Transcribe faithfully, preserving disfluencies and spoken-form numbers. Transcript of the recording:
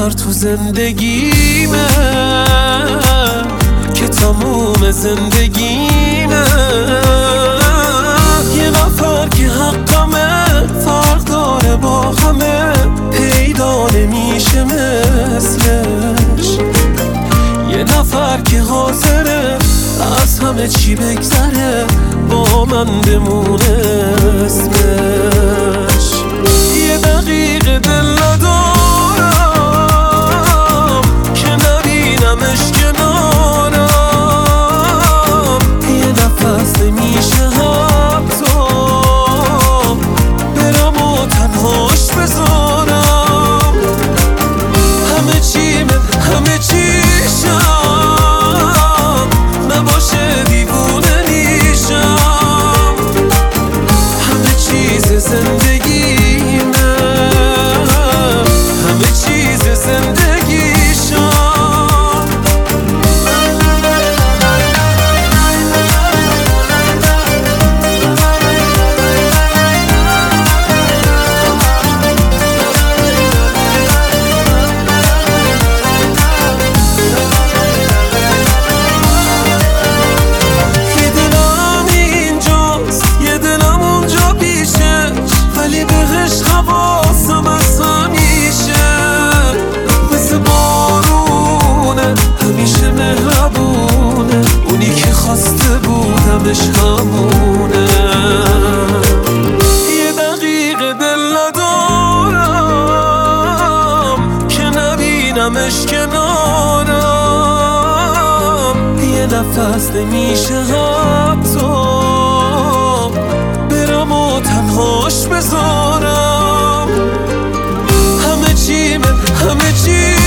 نفر تو زندگیمه که تموم زندگیمه، یه نفر که حقمه فرق داره با همه، پیدا نمیشه مثلش، یه نفر که حاضره از همه چی بگذره با من بمونه اسمش. یه دقیقه دل ندارم که نبینمش کنارم، یه نفس نمیشه حتی برم و تنهاش بذارم، همه چی من همه چیشم نباشه دیوونه میشم، همه چیز زندگیمه همه چیز زندگیشم. یه دلم اینجاست یه دلم اونجا پیشش، ولی بهش حواسم از همیشه، مثل بارونه همیشه مهربونه، اونی که خواسته بودمش همونه. یه دقیقه دل ندارم که نبینمش کنارم، یه نفس نمیشه حتی برم و تنهاش بذارم، همه چی من همه چی